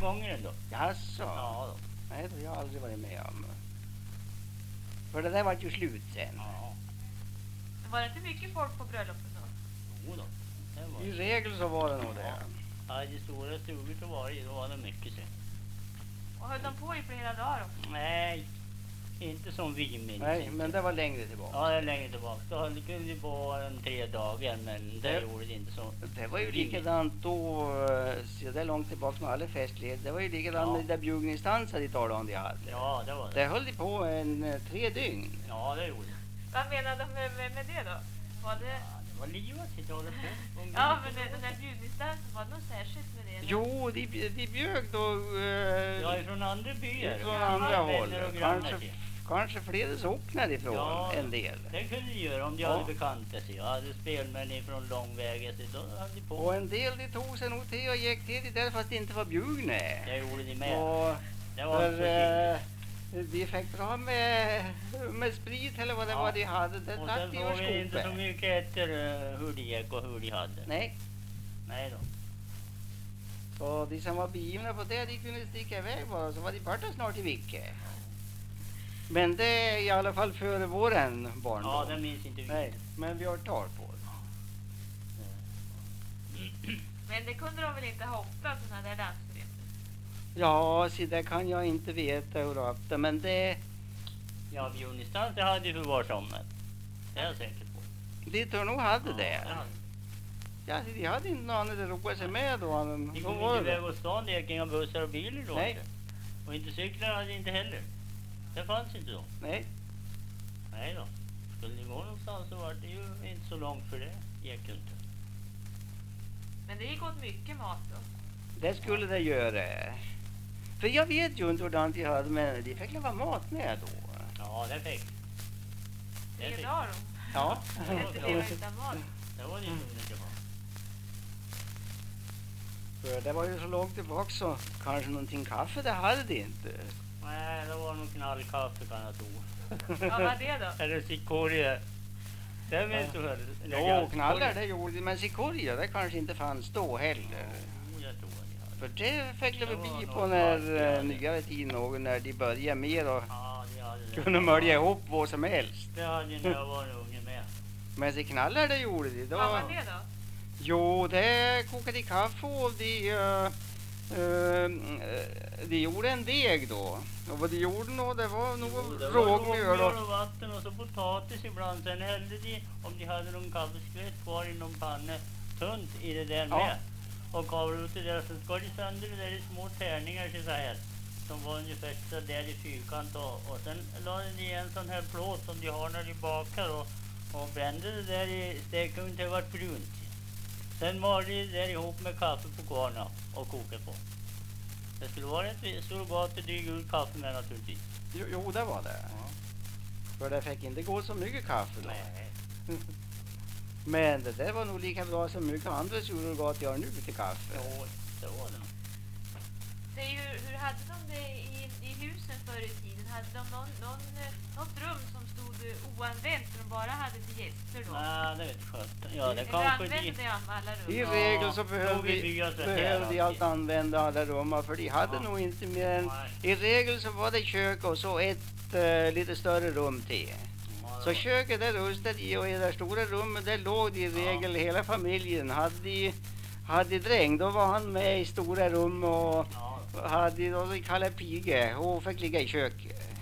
gånger ändå. Jaså? Ja då. Nej, det har jag aldrig varit med om. För det där var ju slut sen. Ja. Var det inte mycket folk på bröllopet då? Jo då. Det var I regel så var det nog det. Ja, i stora stugor så var det, då var det mycket sen. Och höll de på i flera dagar också? Nej, inte som vi minns. Nej, men det var längre tillbaka. Ja, det är längre tillbaka. Då höll det på en 3 dagar, men det gjorde det inte så. Det var ju likadant då, så det är långt tillbaka med alla festligheter. Det var ju likadant med de där bjugningsdanser i Torrland de hade. Ja, det var det. Det höll de på en 3 dygn. Ja, det gjorde det. Vad menade de med det då? Var det... Ja, det var livet att hålla på. Ja, men den där bjudningsdansen, var det något särskilt med det? Jo, de bjöd då Ja, från andra byar. från andra håll. Vänner och grannar till. Kanske flera socknar ifrån Ja, en del. Det kunde de göra om de hade bekanta sig. Jag hade spelmän ifrån långväga, så då hade de på. Och en del de tog sig nog till och gick till det där fast de inte var bjudna. Det gjorde de med. Och Det var inte så för de fick bra med sprit eller vad det var de hade. Det och drack sen de får vi ur inte så skopen. mycket efter hur de gick och hur de hade. Nej, Nej då. så de som var begivna på det, de kunde sticka iväg bara, så var de borta snart i vecka. Men det är i alla fall före våren barndom. Ja, det minns inte vi. Nej, men vi har tal på det. Men det kunde de väl inte ha ofta, sådana där dansföreningar? Ja, så det kan jag inte veta hur ofta, men det... Ja, bjudningsdans det hade ju för var sommar. Det är jag säker på. De tror nog hade det. Ja, hade. Ja, de hade inte någon att roa sig med då. Men De då kom var inte det. iväg och stan, det gick inga bussar och bilar då. Nej. Inte. Och inte cyklar hade inte heller. Det fanns inte då. Nej, Nej då. Skulle ni gå någonstans så var det ju inte så långt för det. Gick ju inte. Men det gick åt mycket mat då. det skulle det göra. För jag vet ju inte hur de hade, men de fick leva mat med då. Ja, det fick. Det 3 fick. dagar då. Ja. Det är inte leva utan mat. Det var det inte bra. För det var ju så långt tillbaka så kanske någonting kaffe, det hade de inte. Nej, det var nog knallkaffe kan jag tro. Vad var det då? Eller cikoria. Det vet du väl? Jo, knallar det gjorde de, men cikoria det kanske inte fanns då heller. Jo, jag tror att de hade. För det fick det Det väl var bli nog på när svart, ja. nyare tid någon, när de började mer och Ja, det hade det. kunde mölja ihop vad som helst. Det hade ju när jag var unge med. Men så knallar det gjorde de då. Vad var det då? Jo, det kokade kaffe och de gjorde en deg då. Och vad de gjorde då, det var nog Det var rågmjöl och... och vatten och så potatis ibland. Sen hällde de, om de hade någon kaffeskvätt kvar i någon panna, tunt i det där Ja. med. Och kavlade ut det där. Sen skar de sönder det där i små tärningar så här. Som var ungefär så där i fyrkant. Och sen la de i en sån här plåt som de har när de bakar. Och brände det där i stekugnen till det vart brunt. Sen var det där ihop med kaffe på kvarna och kokade på. Det skulle vara ett stort gott och dryg ut kaffe med naturligtvis. Jo, det var det. För det fick inte gå så mycket kaffe då. Nej. Men det där var nog lika bra som mycket andra surrogat gör nu till kaffe. Jo, det var det nog. Säg, hur hade de det i husen förr i tiden? Hade de något rum som stod oanvänt som de bara hade till gäster då? Nej, det vet jag inte. Ja, det Eller kanske använde de... de alla rum? I Ja, regel så då behövde vi bygga så här de allt alltid. använda alla rum, för de hade Ja. nog inte mer än... Nej. I regel så var det kök och så ett lite större rum till. Ja, Så köket där rustade i och i det stora rummet där låg de i regel hela familjen. Hade dräng, då var han med i stora rum och ja, hade då de kallade pige och fick ligga i köket.